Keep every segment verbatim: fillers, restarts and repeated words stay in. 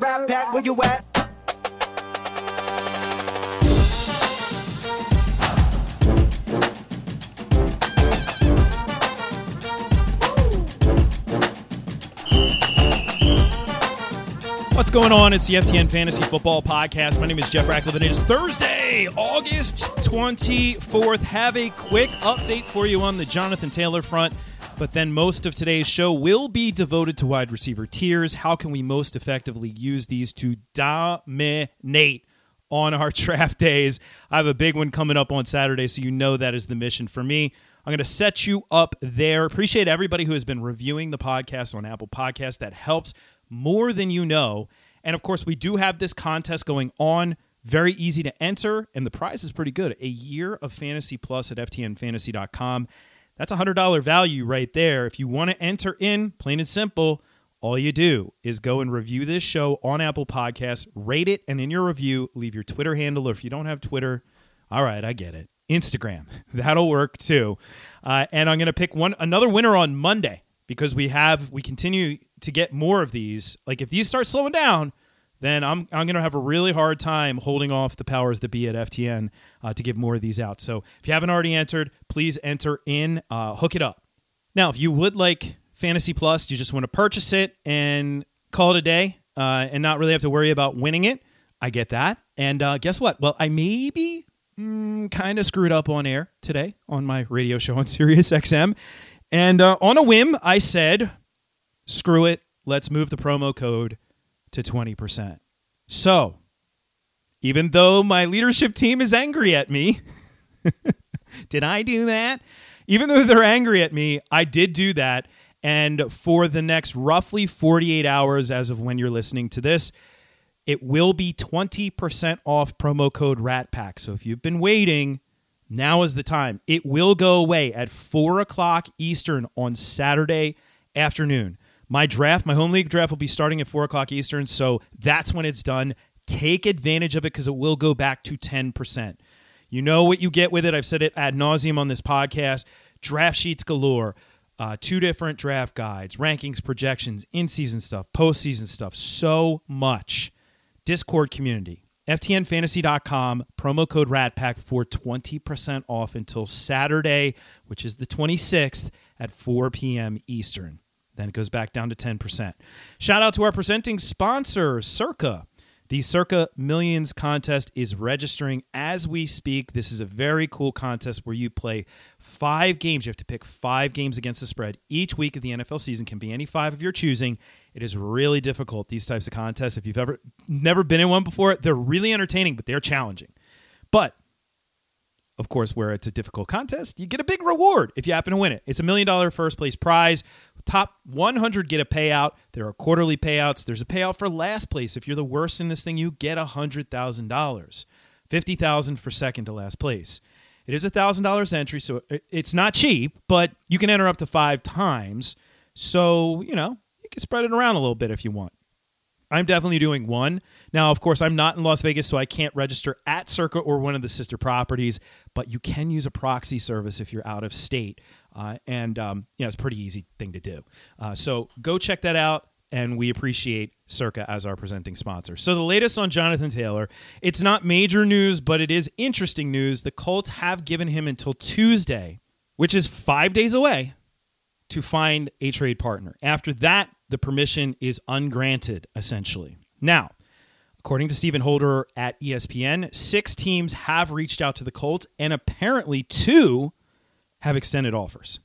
Right back where you at. What's going on? It's the F T N Fantasy Football Podcast. My name is Jeff Ratcliffe, and it is Thursday, August twenty-fourth. Have a quick update for you on the Jonathan Taylor front, but then most of today's show will be devoted to wide receiver tiers. How can we most effectively use these to dominate on our draft days? I have a big one coming up on Saturday, so you know that is the mission for me. I'm going to set you up there. Appreciate everybody who has been reviewing the podcast on Apple Podcasts. That helps more than you know. And, of course, we do have this contest going on. Very easy to enter, and the prize is pretty good. A year of Fantasy Plus at F T N fantasy dot com. That's a one hundred dollars value right there. If you want to enter in, plain and simple, all you do is go and review this show on Apple Podcasts, rate it, and in your review, leave your Twitter handle. Or if you don't have Twitter, all right, I get it. Instagram. That'll work too. Uh, and I'm going to pick one another winner on Monday because we have we continue to get more of these. Like if these start slowing down, then I'm I'm going to have a really hard time holding off the powers that be at F T N uh, to give more of these out. So if you haven't already entered, please enter in. Uh, hook it up. Now, if you would like Fantasy Plus, you just want to purchase it and call it a day uh, and not really have to worry about winning it. I get that. And uh, guess what? Well, I maybe mm, kind of screwed up on air today on my radio show on Sirius X M. And uh, on a whim, I said, screw it. Let's move the promo code to twenty percent. So, even though my leadership team is angry at me, did I do that? Even though they're angry at me, I did do that. And for the next roughly forty-eight hours as of when you're listening to this, it will be twenty percent off promo code RATPACK. So if you've been waiting, now is the time. It will go away at four o'clock Eastern on Saturday afternoon. My draft, my home league draft will be starting at four o'clock Eastern, so that's when it's done. Take advantage of it because it will go back to ten percent. You know what you get with it. I've said it ad nauseum on this podcast. Draft sheets galore, uh, two different draft guides, rankings, projections, in-season stuff, postseason stuff, so much. Discord community, F T N fantasy dot com, promo code RATPACK for twenty percent off until Saturday, which is the twenty-sixth at four p.m. Eastern. Then it goes back down to ten percent. Shout out to our presenting sponsor, Circa. The Circa Millions contest is registering as we speak. This is a very cool contest where you play five games. You have to pick five games against the spread each week of the N F L season. Can be any five of your choosing. It is really difficult, these types of contests. If you've ever never been in one before, they're really entertaining, but they're challenging. But of course, where it's a difficult contest, you get a big reward if you happen to win it. It's a million dollar first place prize. Top one hundred get a payout. There are quarterly payouts. There's a payout for last place. If you're the worst in this thing, you get one hundred thousand dollars. fifty thousand dollars for second to last place. It is a one thousand dollars entry, so it's not cheap, but you can enter up to five times. So, you know, you can spread it around a little bit if you want. I'm definitely doing one. Now, of course, I'm not in Las Vegas, so I can't register at Circa or one of the sister properties, but you can use a proxy service if you're out of state. Uh, and, um, you know, it's a pretty easy thing to do. Uh, so go check that out, and we appreciate Circa as our presenting sponsor. So the latest on Jonathan Taylor, it's not major news, but it is interesting news. The Colts have given him until Tuesday, which is five days away, to find a trade partner. After that, the permission is ungranted, essentially. Now, according to Stephen Holder at E S P N, six teams have reached out to the Colts, and apparently two have extended offers.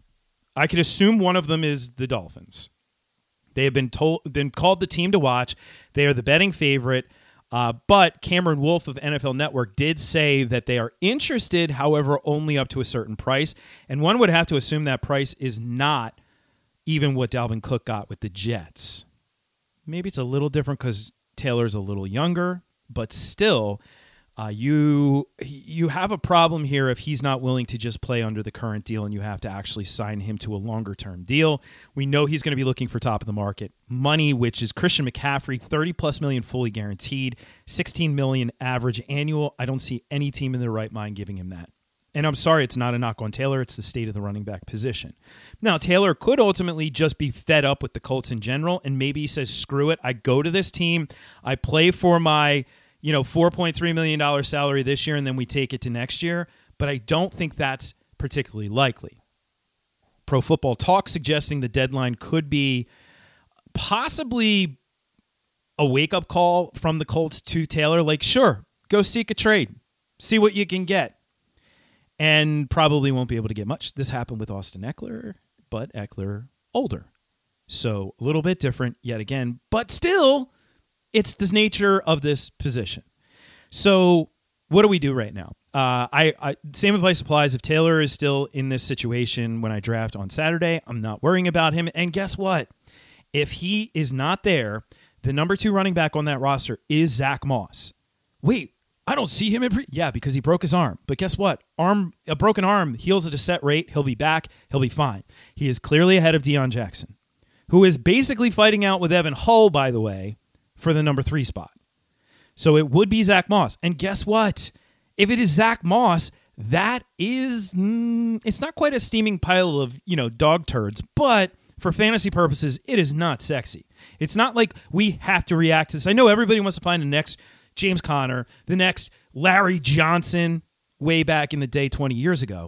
I could assume one of them is the Dolphins. They have been told, been called the team to watch. They are the betting favorite, uh, but Cameron Wolfe of N F L Network did say that they are interested, however, only up to a certain price, and one would have to assume that price is not even what Dalvin Cook got with the Jets. Maybe it's a little different because Taylor's a little younger, but still, uh, you you have a problem here if he's not willing to just play under the current deal and you have to actually sign him to a longer-term deal. We know he's going to be looking for top of the market money, which is Christian McCaffrey, thirty plus million fully guaranteed, sixteen million average annual. I don't see any team in their right mind giving him that. And I'm sorry, it's not a knock on Taylor. It's the state of the running back position. Now, Taylor could ultimately just be fed up with the Colts in general, and maybe he says, screw it. I go to this team. I play for my, you know, four point three million dollars salary this year, and then we take it to next year. But I don't think that's particularly likely. Pro Football Talk suggesting the deadline could be possibly a wake-up call from the Colts to Taylor. Like, sure, go seek a trade. See what you can get. And probably won't be able to get much. This happened with Austin Ekeler, but Ekeler older. So a little bit different yet again. But still, it's the nature of this position. So what do we do right now? Uh, I, I same advice applies. If Taylor is still in this situation when I draft on Saturday, I'm not worrying about him. And guess what? If he is not there, the number two running back on that roster is Zach Moss. Wait. I don't see him in pre- yeah, because he broke his arm. But guess what? Arm a broken arm heals at a set rate. He'll be back. He'll be fine. He is clearly ahead of Deion Jackson, who is basically fighting out with Evan Hull, by the way, for the number three spot. So it would be Zach Moss. And guess what? If it is Zach Moss, that is mm, it's not quite a steaming pile of, you know, dog turds, but for fantasy purposes, it is not sexy. It's not like we have to react to this. I know everybody wants to find the next James Conner, the next Larry Johnson way back in the day twenty years ago.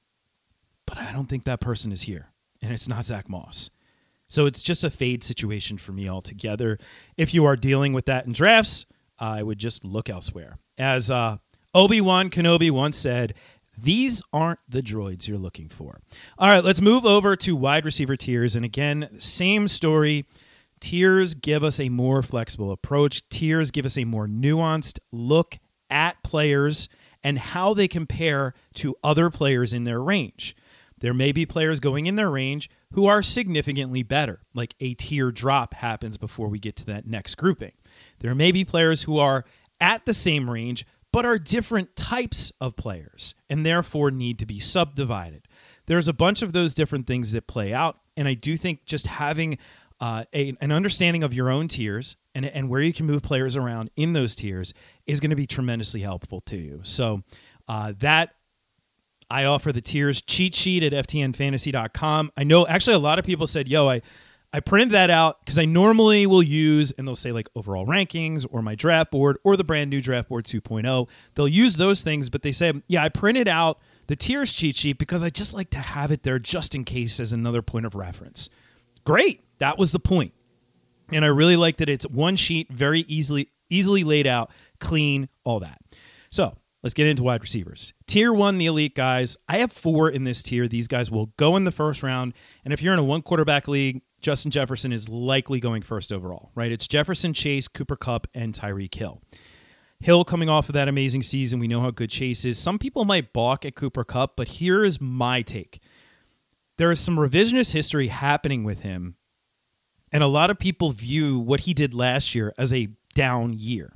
But I don't think that person is here, and it's not Zach Moss. So it's just a fade situation for me altogether. If you are dealing with that in drafts, I would just look elsewhere. As uh, Obi-Wan Kenobi once said, these aren't the droids you're looking for. All right, let's move over to wide receiver tiers. And again, same story. Tiers give us a more flexible approach. Tiers give us a more nuanced look at players and how they compare to other players in their range. There may be players going in their range who are significantly better, like a tier drop happens before we get to that next grouping. There may be players who are at the same range but are different types of players and therefore need to be subdivided. There's a bunch of those different things that play out, and I do think just having Uh, a, an understanding of your own tiers and, and where you can move players around in those tiers is going to be tremendously helpful to you. So uh, that I offer the tiers cheat sheet at F T N fantasy dot com. I know actually a lot of people said, yo, I, I printed that out because I normally will use, and they'll say like overall rankings or my draft board or the brand new draft board two point oh. They'll use those things, but they say, yeah, I printed out the tiers cheat sheet because I just like to have it there just in case as another point of reference. Great. That was the point. And I really like that it's one sheet, very easily easily laid out, clean, all that. So let's get into wide receivers. Tier one, the elite guys. I have four in this tier. These guys will go in the first round. And if you're in a one quarterback league, Justin Jefferson is likely going first overall, right? It's Jefferson, Chase, Cooper Kupp, and Tyreek Hill. Hill coming off of that amazing season. We know how good Chase is. Some people might balk at Cooper Kupp, but here is my take. There is some revisionist history happening with him. And a lot of people view what he did last year as a down year.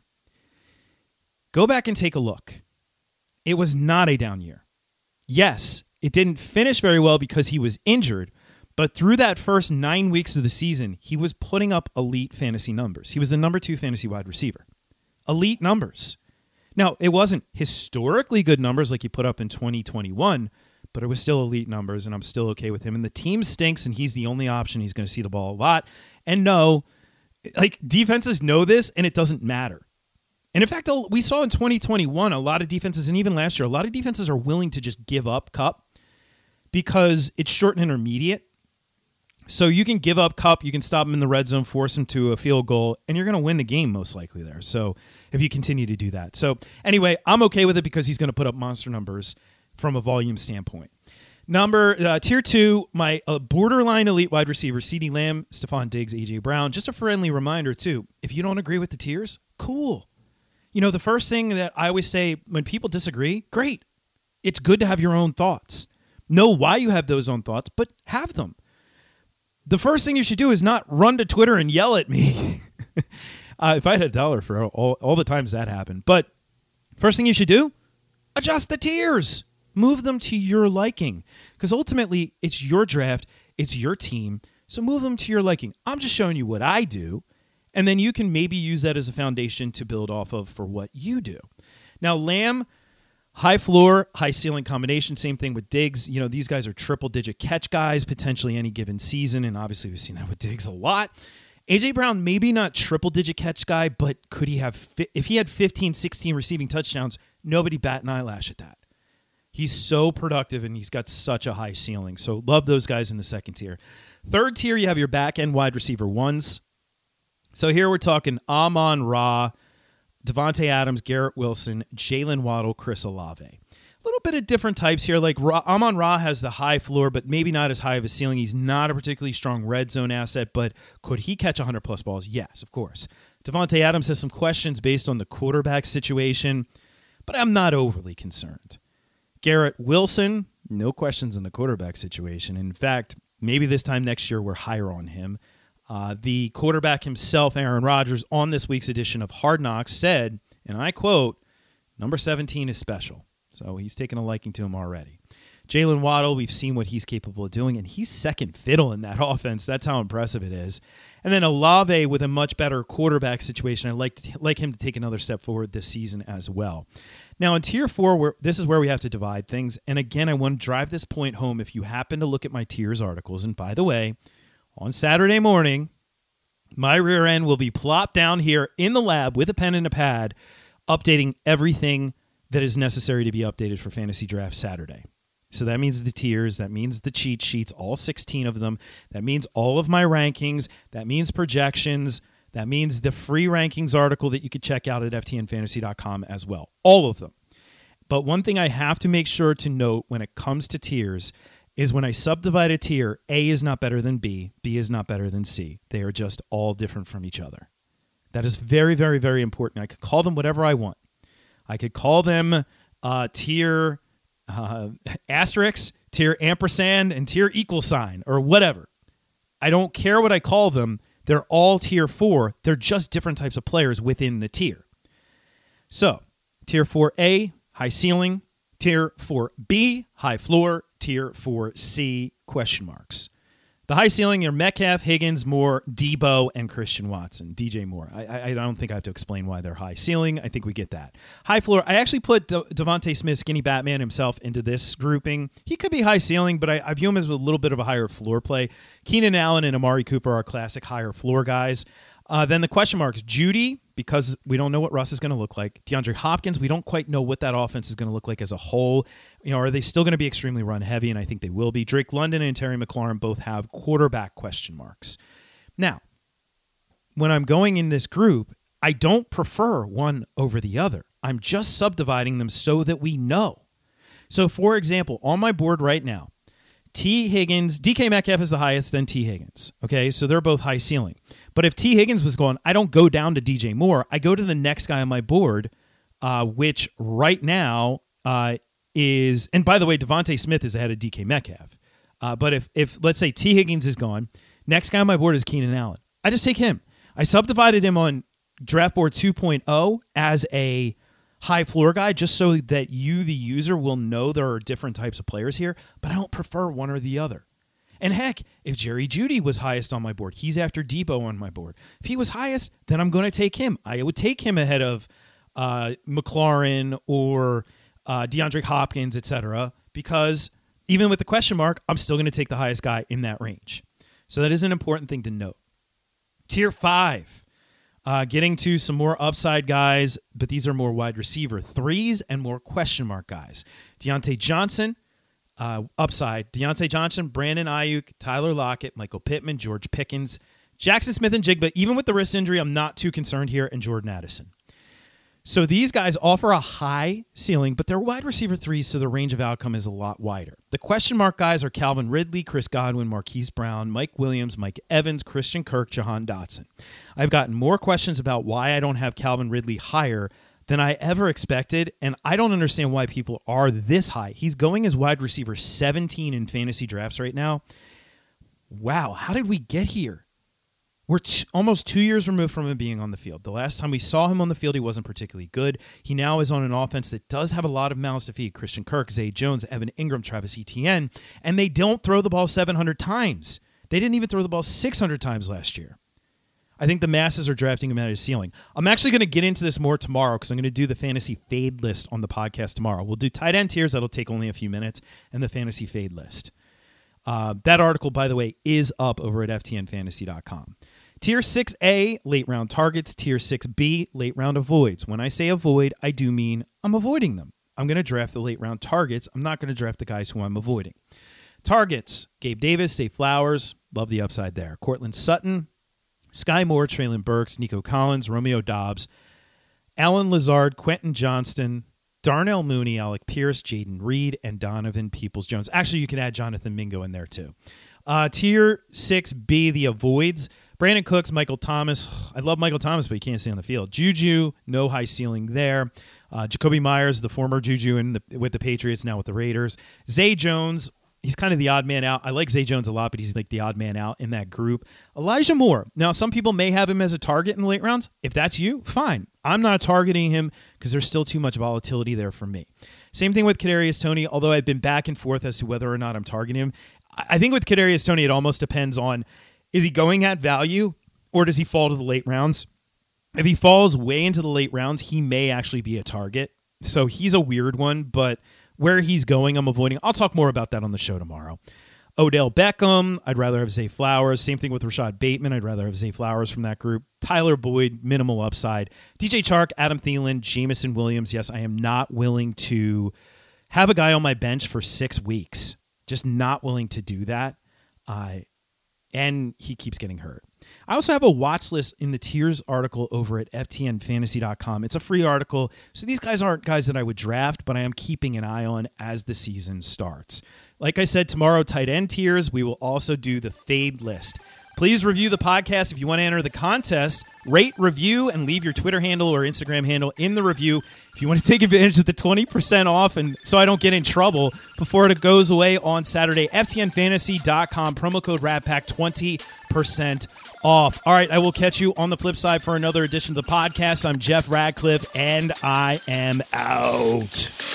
Go back and take a look. It was not a down year. Yes, it didn't finish very well because he was injured, but through that first nine weeks of the season, he was putting up elite fantasy numbers. He was the number two fantasy wide receiver. Elite numbers. Now, it wasn't historically good numbers like he put up in twenty twenty-one, but it was still elite numbers, and I'm still okay with him. And the team stinks, and he's the only option. He's going to see the ball a lot. And no, like defenses know this, and it doesn't matter. And in fact, we saw in twenty twenty-one, a lot of defenses, and even last year, a lot of defenses are willing to just give up Kupp because it's short and intermediate. So you can give up Kupp, you can stop him in the red zone, force him to a field goal, and you're going to win the game most likely there. So if you continue to do that. So anyway, I'm okay with it because he's going to put up monster numbers from a volume standpoint. Number uh, tier two, my uh, borderline elite wide receiver, CeeDee Lamb, Stephon Diggs, A J Brown. Just a friendly reminder too, if you don't agree with the tiers, cool. You know, the first thing that I always say when people disagree, great. It's good to have your own thoughts. Know why you have those own thoughts, but have them. The first thing you should do is not run to Twitter and yell at me. uh, if I had a dollar for all, all the times that happened. But first thing you should do, adjust the tiers. Move them to your liking. Because ultimately, it's your draft. It's your team. So move them to your liking. I'm just showing you what I do. And then you can maybe use that as a foundation to build off of for what you do. Now, Lamb, High floor, high ceiling combination. Same thing with Diggs. You know, these guys are triple digit catch guys, potentially any given season. And obviously we've seen that with Diggs a lot. A J Brown, maybe not triple digit catch guy, but could he have, if he had fifteen, sixteen receiving touchdowns, nobody bat an eyelash at that. He's so productive and he's got such a high ceiling. So love those guys in the second tier. Third tier, you have your back end wide receiver ones. So here we're talking Amon-Ra, Devontae Adams, Garrett Wilson, Jalen Waddle, Chris Olave. A little bit of different types here. Like Ra- Amon-Ra has the high floor, but maybe not as high of a ceiling. He's not a particularly strong red zone asset, but could he catch one hundred plus balls? Yes, of course. Devontae Adams has some questions based on the quarterback situation, but I'm not overly concerned. Garrett Wilson, no questions in the quarterback situation. In fact, maybe this time next year we're higher on him. Uh, the quarterback himself, Aaron Rodgers, on this week's edition of Hard Knocks said, and I quote, number seventeen is special. So he's taken a liking to him already. Jalen Waddle, we've seen what he's capable of doing, and he's second fiddle in that offense. That's how impressive it is. And then Olave with a much better quarterback situation. I'd like, to, like him to take another step forward this season as well. Now, in Tier four, we're, this is where we have to divide things. And again, I want to drive this point home if you happen to look at my tiers articles. And by the way, on Saturday morning, my rear end will be plopped down here in the lab with a pen and a pad, updating everything that is necessary to be updated for Fantasy Draft Saturday. So that means the tiers, that means the cheat sheets, all sixteen of them. That means all of my rankings. That means projections. That means the free rankings article that you could check out at F T N fantasy dot com as well. All of them. But one thing I have to make sure to note when it comes to tiers is when I subdivide a tier, A is not better than B, B is not better than C. They are just all different from each other. That is very, very, very important. I could call them whatever I want. I could call them uh, tier uh, asterisk, tier ampersand, and tier equal sign, or whatever. I don't care what I call them. They're all tier four. They're just different types of players within the tier. So, tier four A, high ceiling. Tier four B, high floor. Tier four C, question marks. The high ceiling are Metcalf, Higgins, Moore, Debo, and Christian Watson. D J Moore. I, I, I don't think I have to explain why they're high ceiling. I think we get that. High floor. I actually put De- Devontae Smith, Skinny Batman himself, into this grouping. He could be high ceiling, but I, I view him as a little bit of a higher floor play. Keenan Allen and Amari Cooper are classic higher floor guys. Uh, then the question marks. Judy, because we don't know what Russ is going to look like. DeAndre Hopkins, we don't quite know what that offense is going to look like as a whole. You know, are they still going to be extremely run heavy? And I think they will be. Drake London and Terry McLaurin both have quarterback question marks. Now, when I'm going in this group, I don't prefer one over the other. I'm just subdividing them so that we know. So, for example, on my board right now, T. Higgins, D K Metcalf is the highest, then T. Higgins. Okay, so they're both high ceiling. But if T. Higgins was gone, I don't go down to D J Moore. I go to the next guy on my board, uh, which right now uh, is, and by the way, Devontae Smith is ahead of D K Metcalf. Uh, but if, if, let's say, T. Higgins is gone, next guy on my board is Keenan Allen. I just take him. I subdivided him on Draft Board two point oh as a high floor guy just so that you, the user, will know there are different types of players here, but I don't prefer one or the other. And heck, if Jerry Jeudy was highest on my board, he's after Debo on my board. If he was highest, then I'm going to take him. I would take him ahead of uh, McLaurin or uh, DeAndre Hopkins, et cetera, because even with the question mark, I'm still going to take the highest guy in that range. So that is an important thing to note. Tier five. Uh, getting to some more upside guys, but these are more wide receiver threes and more question mark guys. Deontay Johnson, uh, upside. Deontay Johnson, Brandon Ayuk, Tyler Lockett, Michael Pittman, George Pickens, Jackson Smith and Jigba. Even with the wrist injury, I'm not too concerned here, and Jordan Addison. So these guys offer a high ceiling, but they're wide receiver threes, so the range of outcome is a lot wider. The question mark guys are Calvin Ridley, Chris Godwin, Marquise Brown, Mike Williams, Mike Evans, Christian Kirk, Jahan Dotson. I've gotten more questions about why I don't have Calvin Ridley higher than I ever expected, and I don't understand why people are this high. He's going as wide receiver seventeen in fantasy drafts right now. Wow, how did we get here? We're t- almost two years removed from him being on the field. The last time we saw him on the field, he wasn't particularly good. He now is on an offense that does have a lot of mouths to feed. Christian Kirk, Zay Jones, Evan Ingram, Travis Etienne, and they don't throw the ball seven hundred times. They didn't even throw the ball six hundred times last year. I think the masses are drafting him at his ceiling. I'm actually going to get into this more tomorrow because I'm going to do the fantasy fade list on the podcast tomorrow. We'll do tight end tiers. That'll take only a few minutes, and the fantasy fade list. Uh, that article, by the way, is up over at F T N fantasy dot com. Tier six A, late round targets. Tier six B, late round avoids. When I say avoid, I do mean I'm avoiding them. I'm going to draft the late round targets. I'm not going to draft the guys who I'm avoiding. Targets, Gabe Davis, Zay Flowers. Love the upside there. Cortland Sutton, Sky Moore, Treylon Burks, Nico Collins, Romeo Doubs, Alan Lazard, Quentin Johnston, Darnell Mooney, Alec Pierce, Jaden Reed, and Donovan Peoples-Jones. Actually, you can add Jonathan Mingo in there too. Uh, tier six B, the avoids. Brandon Cooks, Michael Thomas. I love Michael Thomas, but he can't stay on the field. Juju, no high ceiling there. Uh, Jacoby Myers, the former Juju in the, with the Patriots, now with the Raiders. Zay Jones, he's kind of the odd man out. I like Zay Jones a lot, but he's like the odd man out in that group. Elijah Moore. Now, some people may have him as a target in the late rounds. If that's you, fine. I'm not targeting him because there's still too much volatility there for me. Same thing with Kadarius Toney, although I've been back and forth as to whether or not I'm targeting him. I think with Kadarius Toney, it almost depends on, is he going at value or does he fall to the late rounds? If he falls way into the late rounds, he may actually be a target. So he's a weird one, but where he's going, I'm avoiding. I'll talk more about that on the show tomorrow. Odell Beckham, I'd rather have Zay Flowers. Same thing with Rashad Bateman. I'd rather have Zay Flowers from that group. Tyler Boyd, minimal upside. D J Chark, Adam Thielen, Jameson Williams. Yes, I am not willing to have a guy on my bench for six weeks. Just not willing to do that. Uh, and he keeps getting hurt. I also have a watch list in the tiers article over at F T N fantasy dot com. It's a free article, so these guys aren't guys that I would draft, but I am keeping an eye on as the season starts. Like I said, tomorrow, tight end tiers. We will also do the fade list. Please review the podcast if you want to enter the contest. Rate, review, and leave your Twitter handle or Instagram handle in the review if you want to take advantage of the twenty percent off and so I don't get in trouble before it goes away on Saturday. F T N fantasy dot com, promo code RADPACK, twenty percent off. All right, I will catch you on the flip side for another edition of the podcast. I'm Jeff Radcliffe, and I am out.